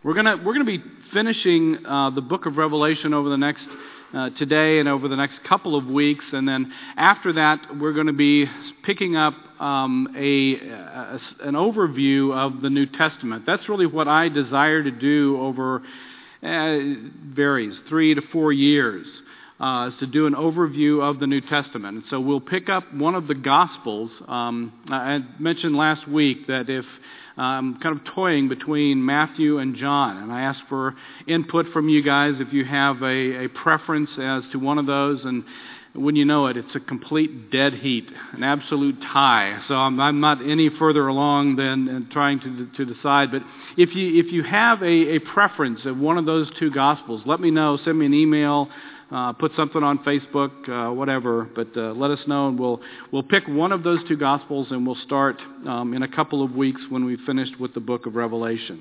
We're gonna be finishing the book of Revelation over the next today and over the next couple of weeks, and then after that, we're going to be picking up an overview of the New Testament. That's really what I desire to do over varies 3 to 4 years. Is to do an overview of the New Testament. And so we'll pick up one of the Gospels. I mentioned last week that if I'm kind of toying between Matthew and John, and I asked for input from you guys if you have a preference as to one of those, and when you know it, it's a complete dead heat, an absolute tie. So I'm not any further along than trying to decide. But if you have a preference of one of those two Gospels, let me know. Send me an email. Put something on Facebook, whatever, but let us know, and we'll pick one of those two Gospels, and we'll start in a couple of weeks when we've finished with the book of Revelation.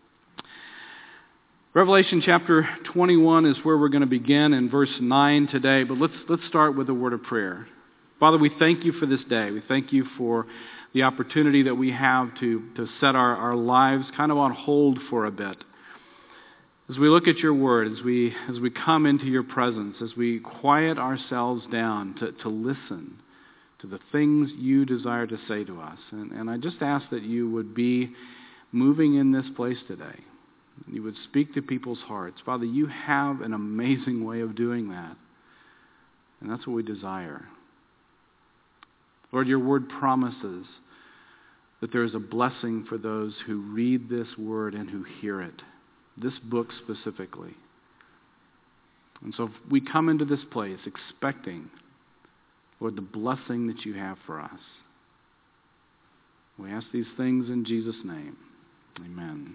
Revelation chapter 21 is where we're going to begin in verse 9 today, but let's start with a word of prayer. Father, we thank you for this day. We thank you for the opportunity that we have to set our lives kind of on hold for a bit. As we look at your word, as we come into your presence, as we quiet ourselves down to listen to the things you desire to say to us. And I just ask that you would be moving in this place today. You would speak to people's hearts. Father, you have an amazing way of doing that. And that's what we desire. Lord, your word promises that there is a blessing for those who read this word and who hear it. This book specifically. And so we come into this place expecting, Lord, the blessing that you have for us. We ask these things in Jesus' name. Amen.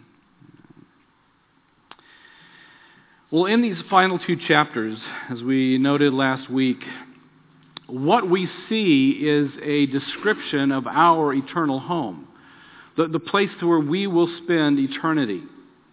Well, in these final two chapters, as we noted last week, what we see is a description of our eternal home, the place to where we will spend eternity.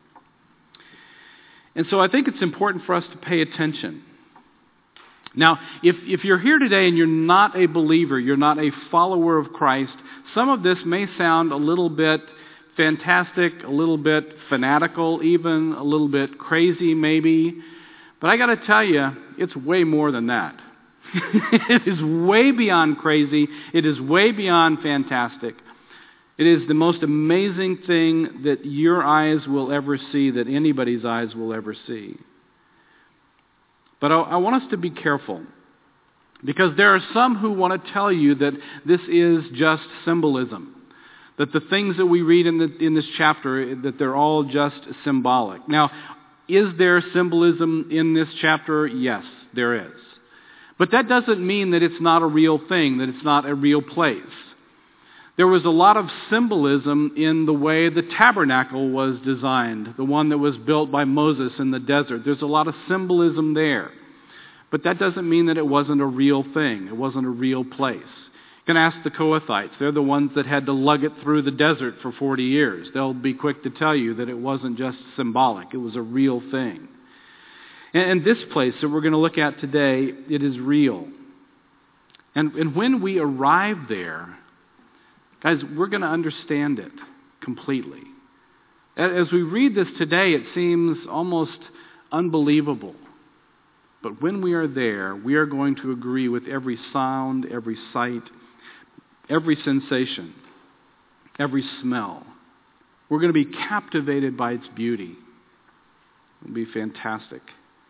And so I think it's important for us to pay attention. Now, if you're here today and you're not a believer, you're not a follower of Christ, some of this may sound a little bit fantastic, a little bit fanatical, even a little bit crazy maybe. But I got to tell you, it's way more than that. It is way beyond crazy. It is way beyond fantastic. It is the most amazing thing that your eyes will ever see, that anybody's eyes will ever see. But I want us to be careful, because there are some who want to tell you that this is just symbolism, that the things that we read in this chapter, that they're all just symbolic. Now, is there symbolism in this chapter? Yes, there is. But that doesn't mean that it's not a real thing, that it's not a real place. There was a lot of symbolism in the way the tabernacle was designed, the one that was built by Moses in the desert. There's a lot of symbolism there. But that doesn't mean that it wasn't a real thing. It wasn't a real place. You can ask the Kohathites. They're the ones that had to lug it through the desert for 40 years. They'll be quick to tell you that it wasn't just symbolic. It was a real thing. And this place that we're going to look at today, it is real. And when we arrive there, guys, we're going to understand it completely. As we read this today, it seems almost unbelievable. But when we are there, we are going to agree with every sound, every sight, every sensation, every smell. We're going to be captivated by its beauty. It'll be fantastic.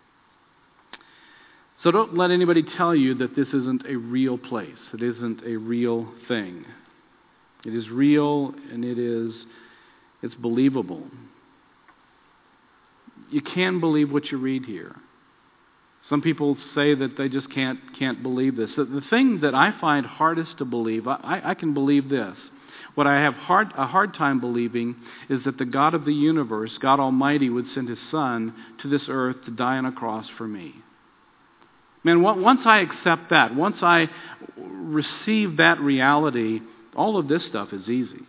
So don't let anybody tell you that this isn't a real place. It isn't a real thing. It is real, and it's believable. You can believe what you read here. Some people say that they just can't believe this. The thing that I find hardest to believe, I can believe this. What I have a hard time believing is that the God of the universe, God Almighty, would send His Son to this earth to die on a cross for me. Man, once I accept that, once I receive that reality, all of this stuff is easy.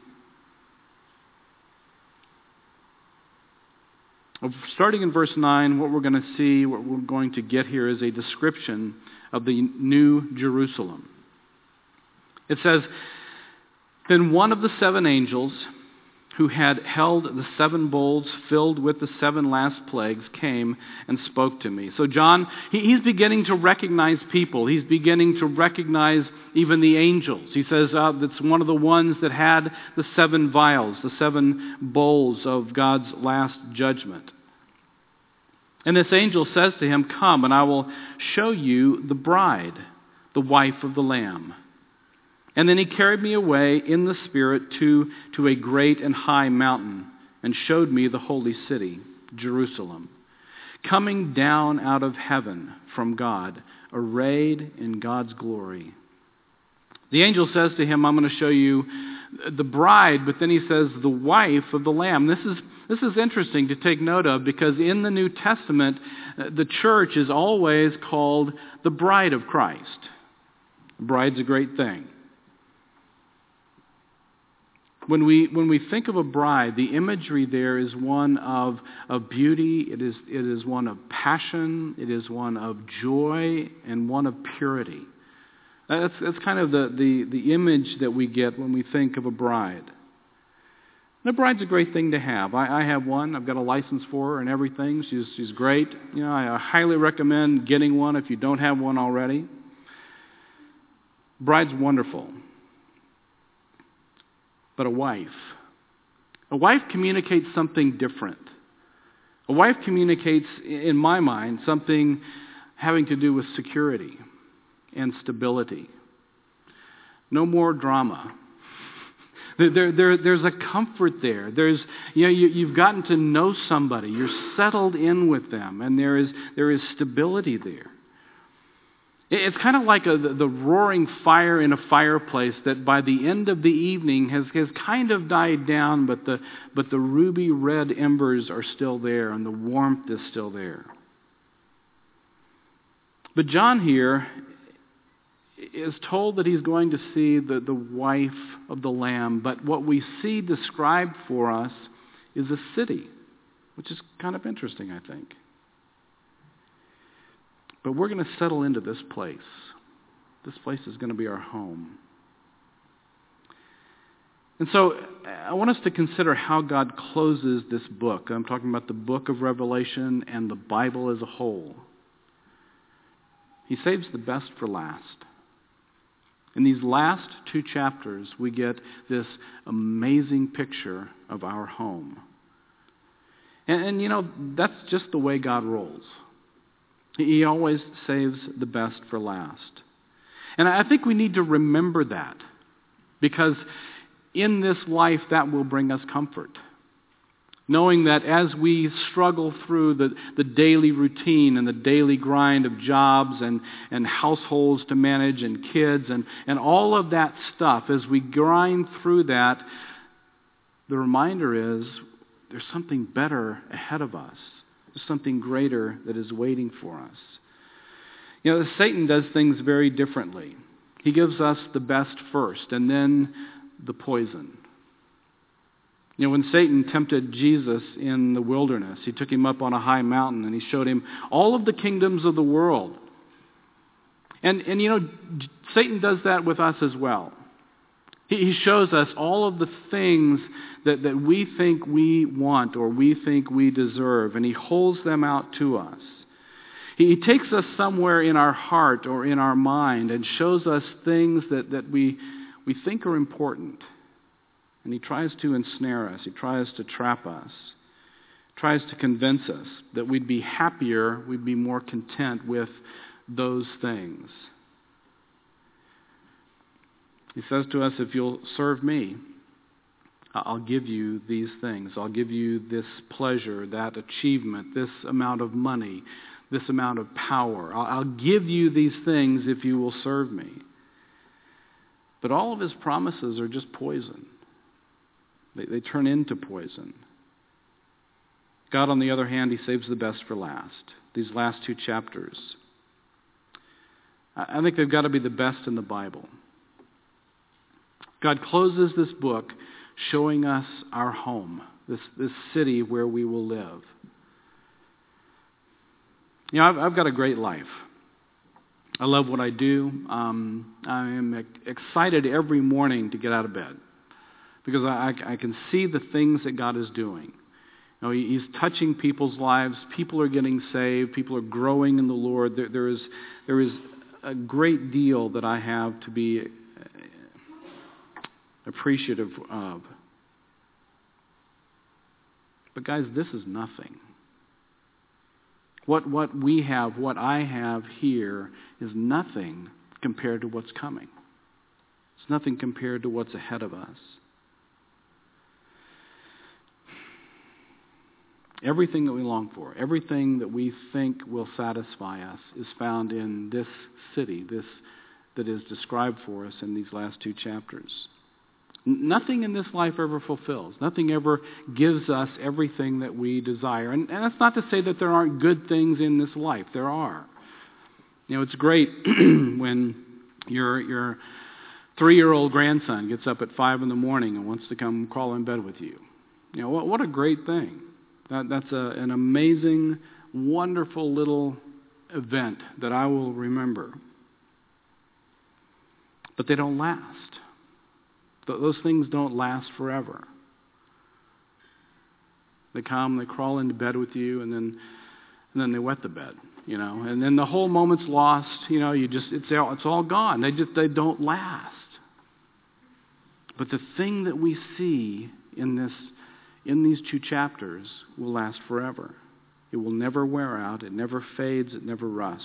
Starting in verse 9, what we're going to see, what we're going to get here is a description of the New Jerusalem. It says, "Then one of the 7 angels who had held the 7 bowls filled with the 7 last plagues, came and spoke to me. So John, he's beginning to recognize people. He's beginning to recognize even the angels. He says that's one of the ones that had the 7 vials, the 7 bowls of God's last judgment. And this angel says to him, "Come, and I will show you the bride, the wife of the Lamb." And then he carried me away in the Spirit to a great and high mountain and showed me the holy city, Jerusalem, coming down out of heaven from God, arrayed in God's glory. The angel says to him, "I'm going to show you the bride," but then he says, "the wife of the Lamb." This is interesting to take note of, because in the New Testament, the church is always called the bride of Christ. The bride's a great thing. When we think of a bride, the imagery there is one of beauty, it is one of passion, it is one of joy, and one of purity. That's kind of the image that we get when we think of a bride. And a bride's a great thing to have. I have one. I've got a license for her and everything. She's great. I highly recommend getting one if you don't have one already. Bride's wonderful. But a wife communicates something different. A wife communicates, in my mind, something having to do with security and stability. No more drama. There's a comfort there. You've gotten to know somebody. You're settled in with them, and there is stability there. It's kind of like the roaring fire in a fireplace that by the end of the evening has kind of died down, but the ruby red embers are still there and the warmth is still there. But John here is told that he's going to see the wife of the Lamb, but what we see described for us is a city, which is kind of interesting, I think. But we're going to settle into this place. This place is going to be our home. And so I want us to consider how God closes this book. I'm talking about the book of Revelation and the Bible as a whole. He saves the best for last. In these last 2 chapters, we get this amazing picture of our home. And that's just the way God rolls. He always saves the best for last. And I think we need to remember that, because in this life that will bring us comfort. Knowing that as we struggle through the daily routine and the daily grind of jobs and households to manage and kids and all of that stuff, as we grind through that, the reminder is there's something better ahead of us. There's something greater that is waiting for us. Satan does things very differently. He gives us the best first, and then the poison. When Satan tempted Jesus in the wilderness, he took him up on a high mountain, and he showed him all of the kingdoms of the world. And Satan does that with us as well. He shows us all of the things that we think we want or we think we deserve, and he holds them out to us. He takes us somewhere in our heart or in our mind and shows us things that we think are important. And he tries to ensnare us. He tries to trap us. Tries to convince us that we'd be happier, we'd be more content with those things. He says to us, if you'll serve me, I'll give you these things. I'll give you this pleasure, that achievement, this amount of money, this amount of power. I'll give you these things if you will serve me. But all of his promises are just poison. They turn into poison. God, on the other hand, he saves the best for last. These last 2 chapters. I think they've got to be the best in the Bible. God closes this book showing us our home, this city where we will live. I've got a great life. I love what I do. I am excited every morning to get out of bed. because I can see the things that God is doing. You know, He's touching people's lives. People are getting saved. People are growing in the Lord. There is a great deal that I have to be appreciative of. But guys, this is nothing. What we have, what I have here, is nothing compared to what's coming. It's nothing compared to what's ahead of us. Everything that we long for, everything that we think will satisfy us is found in this city, this that is described for us in these last two chapters. Nothing in this life ever fulfills. Nothing ever gives us everything that we desire. And that's not to say that there aren't good things in this life. There are. You know, it's great when your 3-year-old grandson gets up at 5 a.m. and wants to come crawl in bed with you. You know, what a great thing. That's an amazing, wonderful little event that I will remember. But they don't last. Those things don't last forever. They come, they crawl into bed with you, and then they wet the bed, you know. And then the whole moment's lost. You know, it's all gone. They don't last. But the thing that we see in these two chapters will last forever. It will never wear out. It never fades. It never rusts.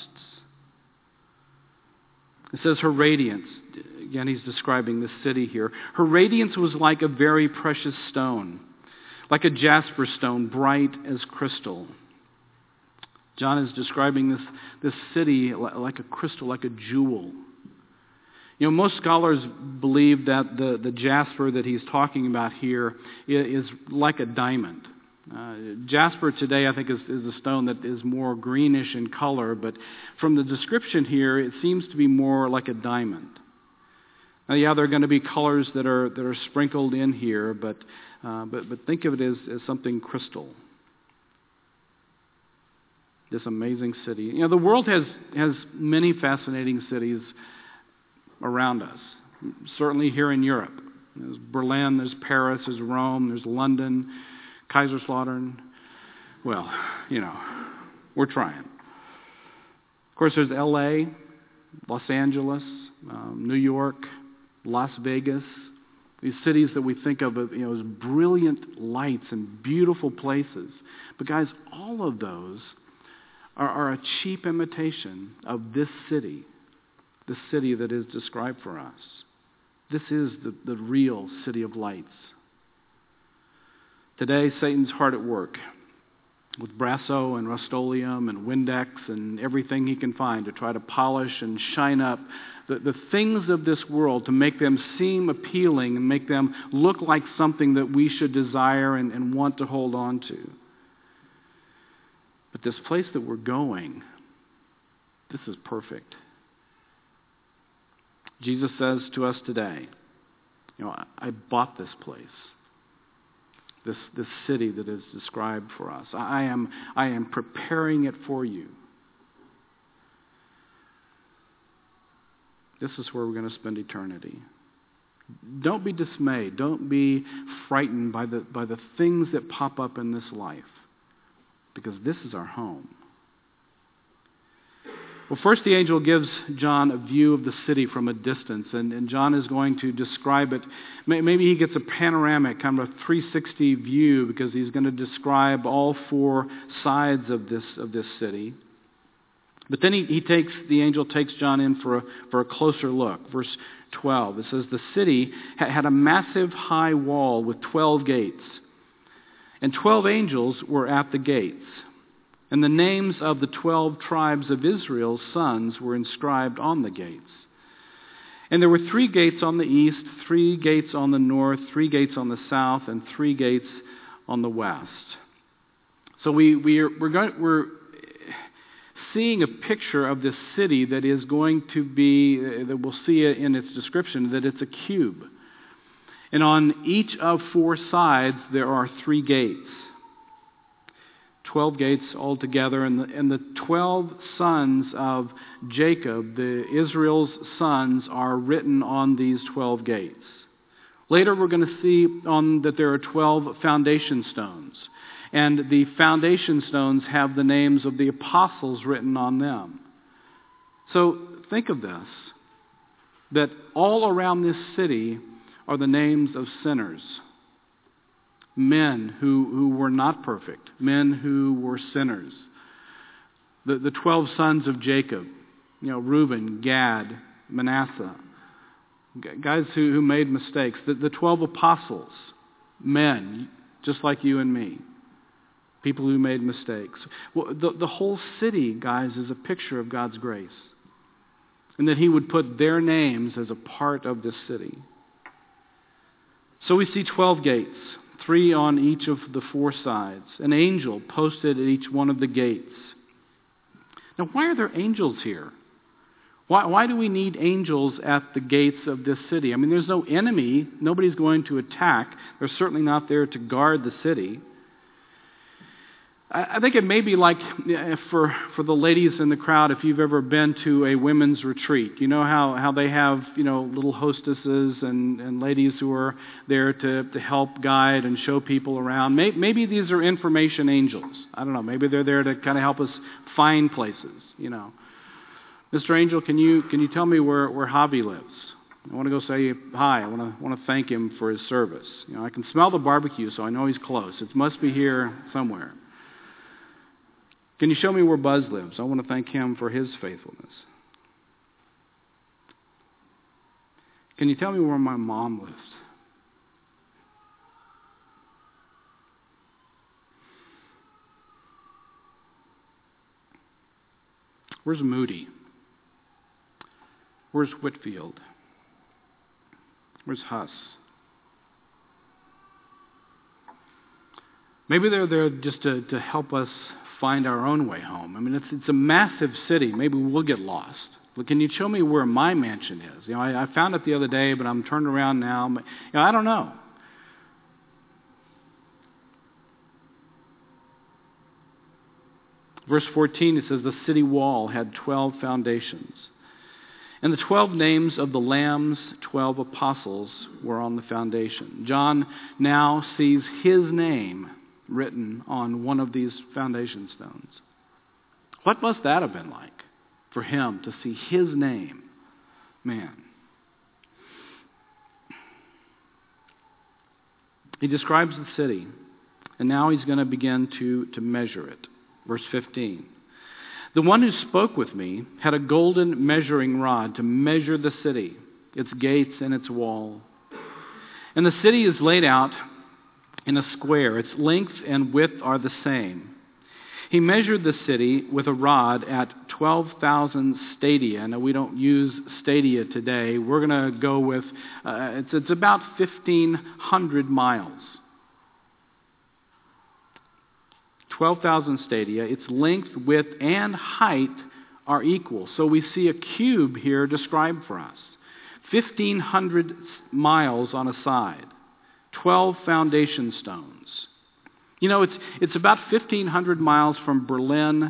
It says her radiance. Again, he's describing the city here. Her radiance was like a very precious stone, like a jasper stone, bright as crystal. John is describing this city like a crystal, like a jewel. You know, most scholars believe that the jasper that he's talking about here is like a diamond. Jasper today, I think, is a stone that is more greenish in color, but from the description here, it seems to be more like a diamond. Now, yeah, there are going to be colors that are sprinkled in here, but think of it as something crystal. This amazing city. You know, the world has many fascinating cities around us. Certainly here in Europe. There's Berlin, there's Paris, there's Rome, there's London, Kaiserslautern. Well, you know, we're trying. Of course, there's L.A., Los Angeles, New York, Las Vegas. These cities that we think of, you know, as brilliant lights and beautiful places. But guys, all of those are a cheap imitation of this city that is described for us. This is the real city of lights. Today, Satan's hard at work with Brasso and Rust-Oleum and Windex and everything he can find to try to polish and shine up the things of this world to make them seem appealing and make them look like something that we should desire and want to hold on to. But this place that we're going, this is perfect. Jesus says to us today, you know, I bought this place. This city that is described for us. I am preparing it for you. This is where we're going to spend eternity. Don't be dismayed. Don't be frightened by the things that pop up in this life, because this is our home. Well, first the angel gives John a view of the city from a distance, and John is going to describe it. Maybe he gets a panoramic, kind of a 360 view, because he's going to describe all four sides of this city. But then the angel takes John in for a closer look. Verse 12, it says, the city had a massive high wall with 12 gates, and 12 angels were at the gates. And the names of the 12 tribes of Israel's sons were inscribed on the gates. And there were 3 gates on the east, 3 gates on the north, 3 gates on the south, and 3 gates on the west. So we're seeing a picture of this city that is going to be, that we'll see it in its description, that it's a cube. And on each of 4 sides there are 3 gates. 12 gates altogether, and the 12 sons of Jacob, Israel's sons, are written on these 12 gates. Later we're going to see that there are 12 foundation stones. And the foundation stones have the names of the apostles written on them. So think of this, that all around this city are the names of sinners. Men who were not perfect, men who were sinners. The 12 sons of Jacob, Reuben, Gad, Manasseh, guys who made mistakes. The 12 apostles, men just like you and me, people who made mistakes. Well, the whole city, guys, is a picture of God's grace. And that he would put their names as a part of this city. So we see 12 gates, 3 on each of the 4 sides. An angel posted at each one of the gates. Now, why are there angels here? Why do we need angels at the gates of this city? I mean, there's no enemy. Nobody's going to attack. They're certainly not there to guard the city. I think it may be like for the ladies in the crowd, if you've ever been to a women's retreat. You know how they have, little hostesses and ladies who are there to help guide and show people around. Maybe these are information angels. I don't know. Maybe they're there to kind of help us find places, Mr. Angel, can you tell me where Javi lives? I want to go say hi. I want to thank him for his service. I can smell the barbecue, so I know he's close. It must be here somewhere. Can you show me where Buzz lives? I want to thank him for his faithfulness. Can you tell me where my mom lives? Where's Moody? Where's Whitfield? Where's Huss? Maybe they're there just to help us find our own way home. I mean, it's a massive city. Maybe we'll get lost. But can you show me where my mansion is? I found it the other day, but I'm turned around now. I don't know. Verse 14, it says, the city wall had 12 foundations. And the 12 names of the Lamb's 12 apostles were on the foundation. John now sees his name written on one of these foundation stones. What must that have been like for him to see his name? Man. He describes the city, and now he's going to begin to measure it. Verse 15. The one who spoke with me had a golden measuring rod to measure the city, its gates and its wall. And the city is laid out in a square. Its length and width are the same. He measured the city with a rod at 12,000 stadia. Now, we don't use stadia today. We're going to go with, it's about 1,500 miles. 12,000 stadia. Its length, width, and height are equal. So we see a cube here described for us. 1,500 miles on a side. 12 foundation stones. It's about 1,500 miles from Berlin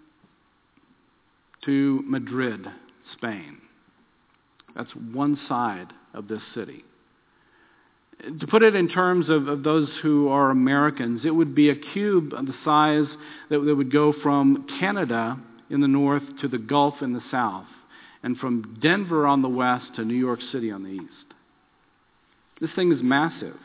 to Madrid, Spain. That's one side of this city. To put it in terms of those who are Americans, it would be a cube of the size that would go from Canada in the north to the Gulf in the south, and from Denver on the west to New York City on the east. This thing is massive.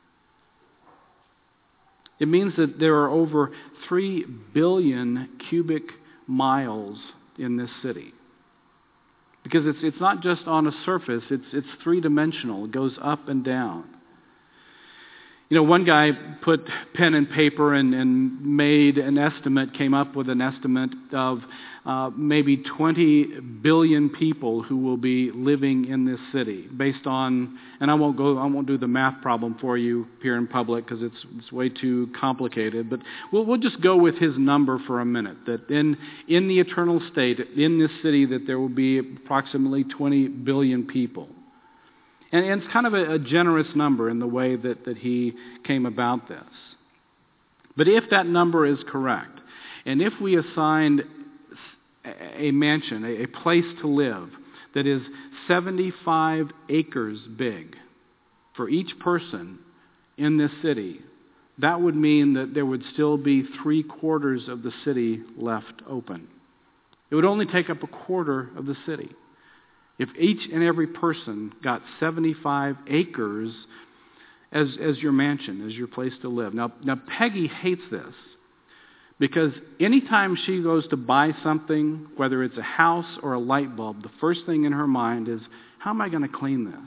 It means that there are over 3 billion cubic miles in this city. Because it's not just on a surface, it's three-dimensional. It goes up and down. One guy put pen and paper and made an estimate, came up with an estimate of maybe 20 billion people who will be living in this city, based on, and I won't do the math problem for you here in public because it's way too complicated, but we'll just go with his number for a minute, that in the eternal state, in this city, that there will be approximately 20 billion people. And it's kind of a generous number in the way that he came about this. But if that number is correct, and if we assigned a mansion, a place to live, that is 75 acres big, for each person in this city, that would mean that there would still be 3/4 of the city left open. It would only take up 1/4 of the city. If each and every person got 75 acres as your mansion, as your place to live. Now Peggy hates this because anytime she goes to buy something, whether it's a house or a light bulb, the first thing in her mind is, how am I going to clean this?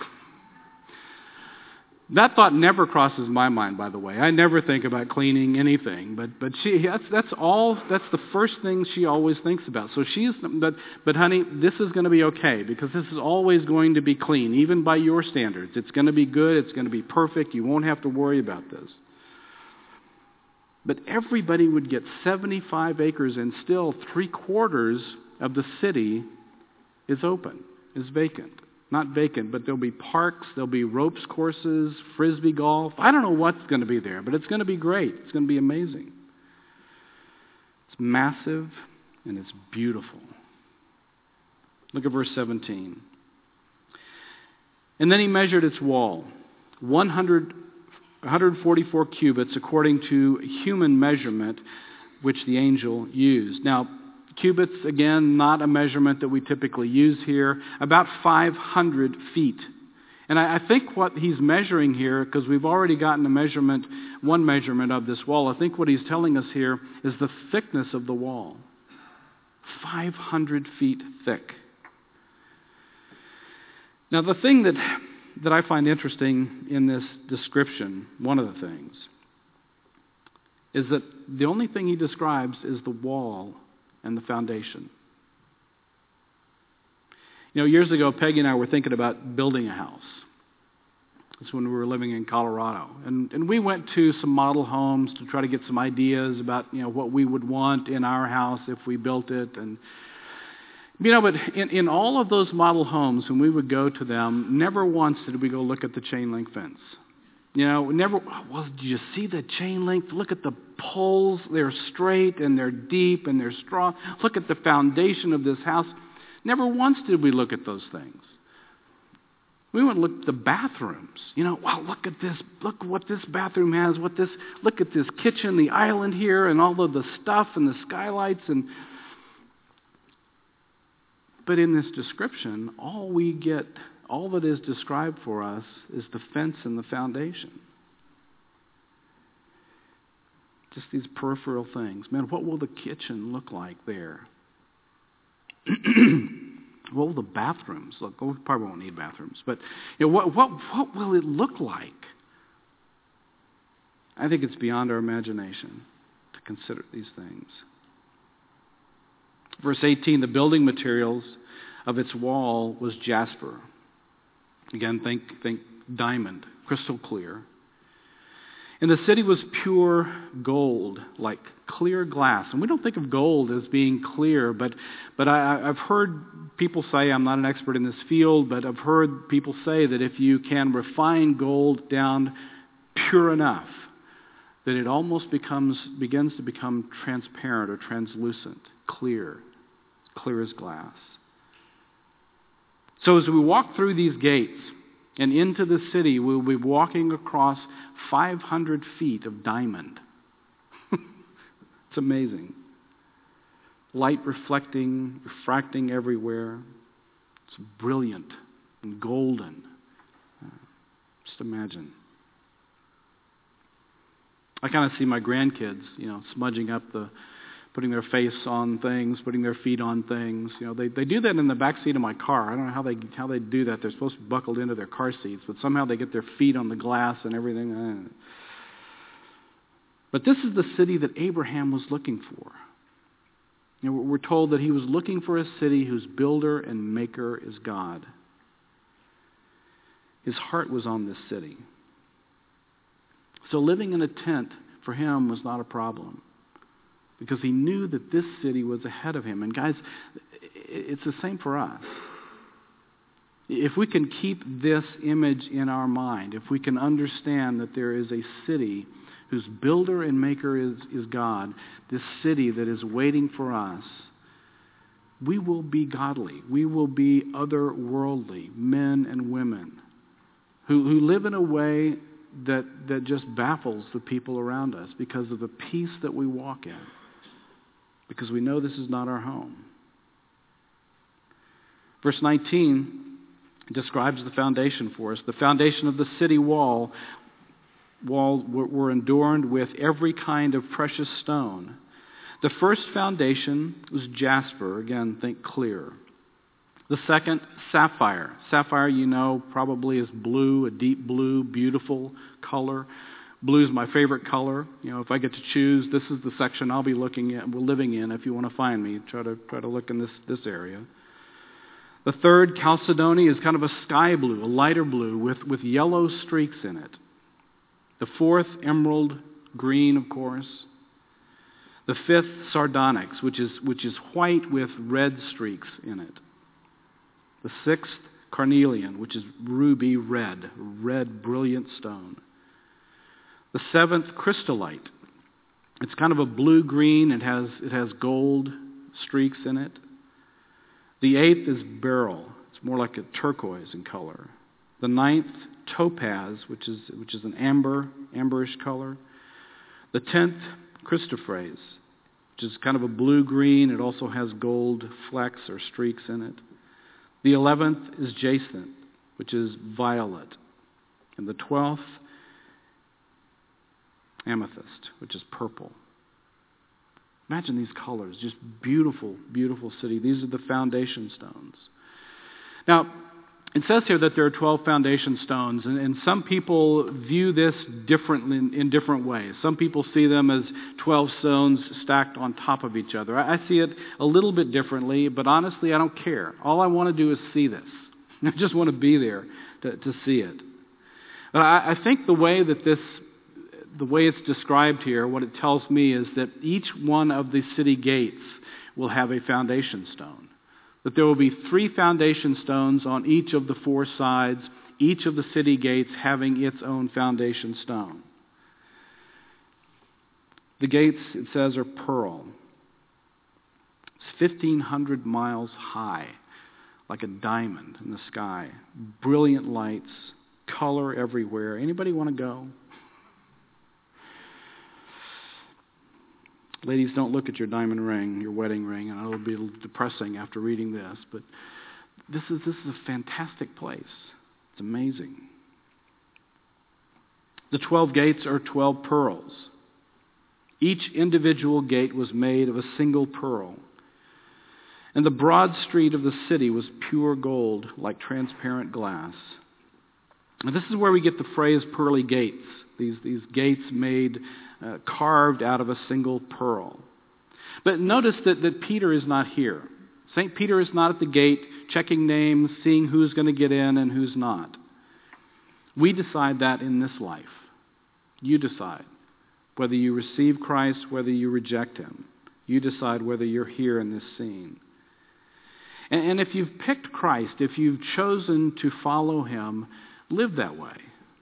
That thought never crosses my mind, by the way. I never think about cleaning anything, but that's the first thing she always thinks about. So but honey, this is going to be okay because this is always going to be clean, even by your standards. It's going to be good. It's going to be perfect. You won't have to worry about this. But everybody would get 75 acres, and still 3/4 of the city is open, is vacant. Not vacant, but there'll be parks, there'll be ropes courses, frisbee golf. I don't know what's going to be there, but it's going to be great. It's going to be amazing. It's massive and it's beautiful. Look at verse 17. And then he measured its wall, 144 cubits according to human measurement, which the angel used. Now, cubits, again, not a measurement that we typically use here, about 500 feet. And I think what he's measuring here, because we've already gotten one measurement of this wall, I think what he's telling us here is the thickness of the wall. 500 feet thick. Now, the thing that I find interesting in this description, one of the things, is that the only thing he describes is the wall and the foundation. You know, years ago, Peggy and I were thinking about building a house. That's when we were living in Colorado. And we went to some model homes to try to get some ideas about, what we would want in our house if we built it. And, but in all of those model homes, when we would go to them, never once did we go look at the chain link fence. Never, well, do you see the chain link? Look at the poles. They're straight and they're deep and they're strong. Look at the foundation of this house. Never once did we look at those things. We went and looked at the bathrooms. Wow, look at this. Look what this bathroom has. Look at this kitchen, the island here, and all of the stuff and the skylights. But in this description, all that is described for us is the fence and the foundation. Just these peripheral things. Man, what will the kitchen look like there? What will the bathrooms look? We probably won't need bathrooms, but what will it look like? I think it's beyond our imagination to consider these things. Verse 18, the building materials of its wall was jasper. Again, think diamond, crystal clear. And the city was pure gold, like clear glass. And we don't think of gold as being clear, but I've heard people say, I'm not an expert in this field, but I've heard people say that if you can refine gold down pure enough, that it almost begins to become transparent or translucent, clear as glass. So as we walk through these gates and into the city, we'll be walking across 500 feet of diamond. It's amazing. Light refracting everywhere. It's brilliant and golden. Just imagine. I kind of see my grandkids, smudging up putting their face on things, putting their feet on things. They do that in the back seat of my car. I don't know how they do that. They're supposed to be buckled into their car seats, but somehow they get their feet on the glass and everything. But this is the city that Abraham was looking for. We're told that he was looking for a city whose builder and maker is God. His heart was on this city. So living in a tent for him was not a problem, because he knew that this city was ahead of him. And guys, it's the same for us. If we can keep this image in our mind, if we can understand that there is a city whose builder and maker is God, this city that is waiting for us, we will be godly. We will be otherworldly men and women who live in a way that just baffles the people around us because of the peace that we walk in, because we know this is not our home. Verse 19 describes the foundation for us. The foundation of the city walls were adorned with every kind of precious stone. The first foundation was jasper. Again, think clear. The second, sapphire. Sapphire, you know, probably is blue, a deep blue, beautiful color. Blue is my favorite color. You know, if I get to choose, this is the section I'll be living in. If you want to find me, try to look in this area. The third, chalcedony, is kind of a sky blue, a lighter blue with yellow streaks in it. The fourth, emerald green, of course. The fifth, sardonyx, which is white with red streaks in it. The sixth, carnelian, which is ruby red brilliant stone. The seventh, crystallite. It's kind of a blue-green. It has gold streaks in it. The eighth is beryl. It's more like a turquoise in color. The ninth, topaz, which is an amberish color. The 10th, chrysoprase, which is kind of a blue-green. It also has gold flecks or streaks in it. The 11th is jacinth, which is violet. And the 12th, amethyst, which is purple. Imagine these colors, just beautiful, beautiful city. These are the foundation stones. Now, it says here that there are 12 foundation stones, and some people view this differently in different ways. Some people see them as 12 stones stacked on top of each other. I see it a little bit differently, but honestly, I don't care. All I want to do is see this. I just want to be there to see it. But I think the way it's described here, what it tells me is that each one of the city gates will have a foundation stone. That there will be 3 foundation stones on each of the 4 sides, each of the city gates having its own foundation stone. The gates, it says, are pearl. It's 1,500 miles high, like a diamond in the sky. Brilliant lights, color everywhere. Anybody want to go? Ladies, don't look at your diamond ring, your wedding ring. I know it'll be a little depressing after reading this, but this is a fantastic place. It's amazing. The 12 gates are 12 pearls. Each individual gate was made of a single pearl. And the broad street of the city was pure gold, like transparent glass. And this is where we get the phrase pearly gates. These gates made, carved out of a single pearl. But notice that Peter is not here. St. Peter is not at the gate checking names, seeing who's going to get in and who's not. We decide that in this life. You decide whether you receive Christ, whether you reject him. You decide whether you're here in this scene. And if you've picked Christ, if you've chosen to follow him, live that way.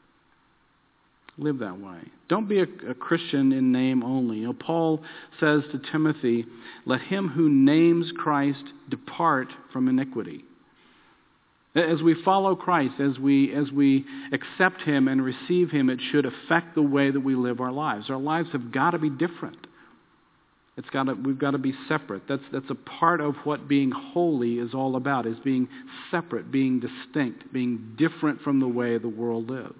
Live that way. Don't be a Christian in name only. You know, Paul says to Timothy, let him who names Christ depart from iniquity. As we follow Christ, as we accept him and receive him, it should affect the way that we live our lives. Our lives have got to be different. We've got to be separate. That's a part of what being holy is all about, is being separate, being distinct, being different from the way the world lives.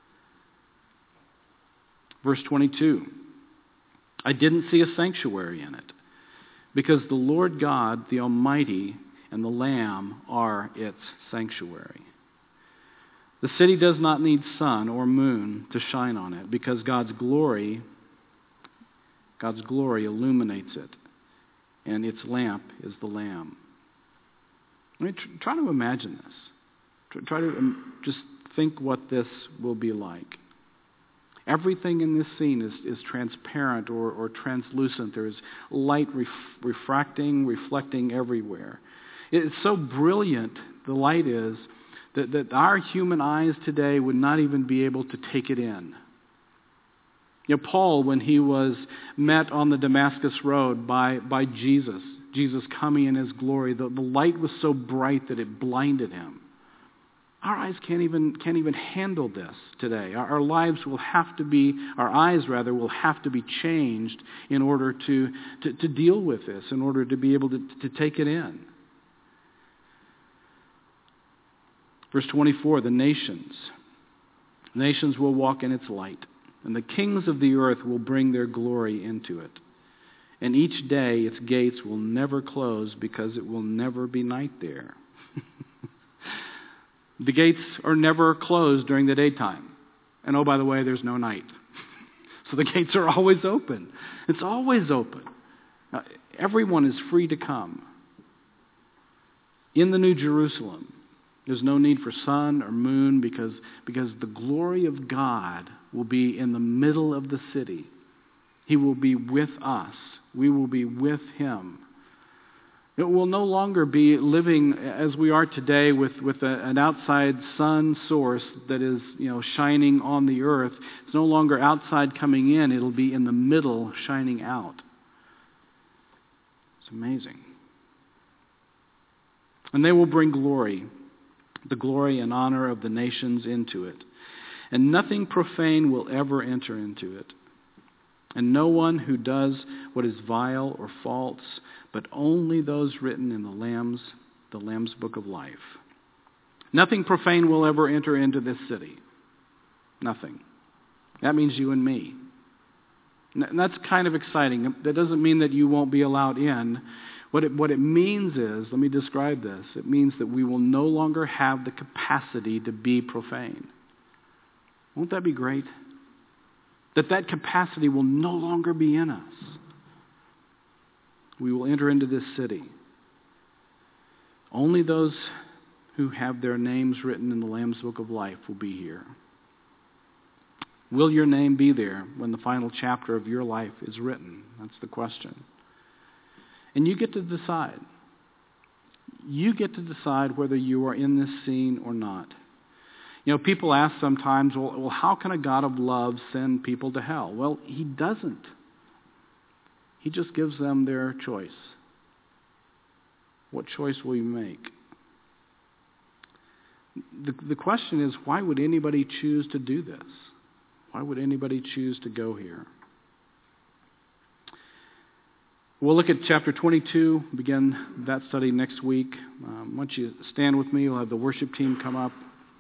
Verse 22, I didn't see a sanctuary in it, because the Lord God, the Almighty, and the Lamb are its sanctuary. The city does not need sun or moon to shine on it, because God's glory illuminates it, and its lamp is the Lamb. I mean, try to imagine this. Try to just think what this will be like. Everything in this scene is transparent or translucent. There's light reflecting everywhere. It's so brilliant, the light is, that our human eyes today would not even be able to take it in. You know, Paul, when he was met on the Damascus Road by Jesus coming in his glory, the light was so bright that it blinded him. Our eyes can't even handle this today. Our lives will have to be, our eyes rather, will have to be changed in order to deal with this, in order to be able to take it in. Verse 24, the nations will walk in its light, and the kings of the earth will bring their glory into it. And each day its gates will never close, because it will never be night there. The gates are never closed during the daytime. And oh, by the way, there's no night. So the gates are always open. It's always open. Everyone is free to come. In the New Jerusalem, there's no need for sun or moon, because the glory of God will be in the middle of the city. He will be with us. We will be with him. It will no longer be living as we are today with an outside sun source that is, shining on the earth. It's no longer outside coming in. It'll be in the middle shining out. It's amazing. And they will bring glory, the glory and honor of the nations into it. And nothing profane will ever enter into it. And no one who does what is vile or false, but only those written in the Lamb's book of life. Nothing profane will ever enter into this city. Nothing. That means you and me. And that's kind of exciting. That doesn't mean that you won't be allowed in. What it means is, let me describe this, it means that we will no longer have the capacity to be profane. Won't that be great? That capacity will no longer be in us. We will enter into this city. Only those who have their names written in the Lamb's book of life will be here. Will your name be there when the final chapter of your life is written? That's the question. And you get to decide. You get to decide whether you are in this scene or not. People ask sometimes, well, how can a God of love send people to hell? Well, he doesn't. He just gives them their choice. What choice will you make? The question is, why would anybody choose to do this? Why would anybody choose to go here? We'll look at chapter 22, begin that study next week. Once you stand with me, we'll have the worship team come up.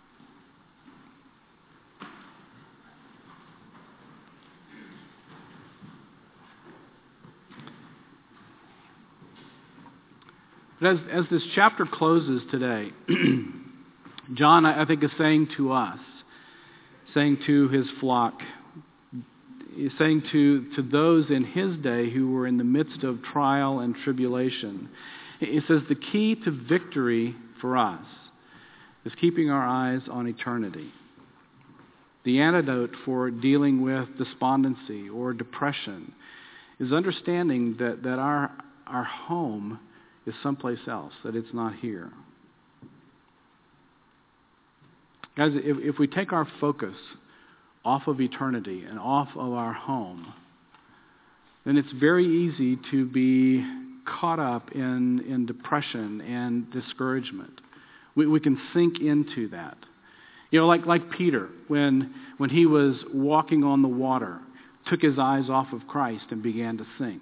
But as this chapter closes today, John, I think, is saying to us, saying to his flock, he's saying to those in his day who were in the midst of trial and tribulation, he says the key to victory for us is keeping our eyes on eternity. The antidote for dealing with despondency or depression is understanding that our home is someplace else, that it's not here. Guys, if we take our focus off of eternity and off of our home, then it's very easy to be caught up in depression and discouragement. We can sink into that. Like Peter, when he was walking on the water, took his eyes off of Christ and began to sink.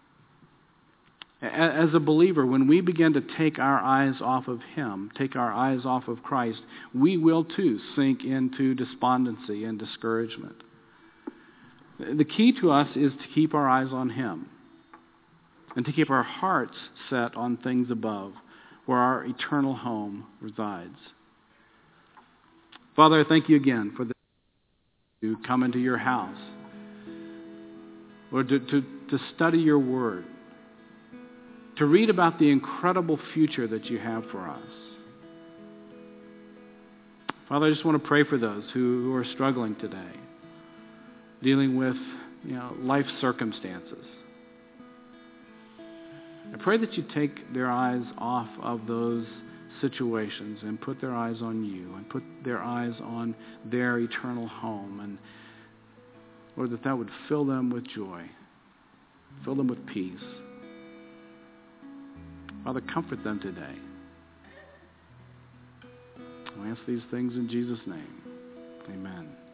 As a believer, when we begin to take our eyes off of him, take our eyes off of Christ, we will too sink into despondency and discouragement. The key to us is to keep our eyes on him and to keep our hearts set on things above, where our eternal home resides. Father, I thank you again for this to come into your house, Lord, to study your word, to read about the incredible future that you have for us. Father, I just want to pray for those who are struggling today, dealing with life circumstances. I pray that you take their eyes off of those situations and put their eyes on you and put their eyes on their eternal home. And Lord, that would fill them with joy, fill them with peace. Father, comfort them today. I ask these things in Jesus' name. Amen.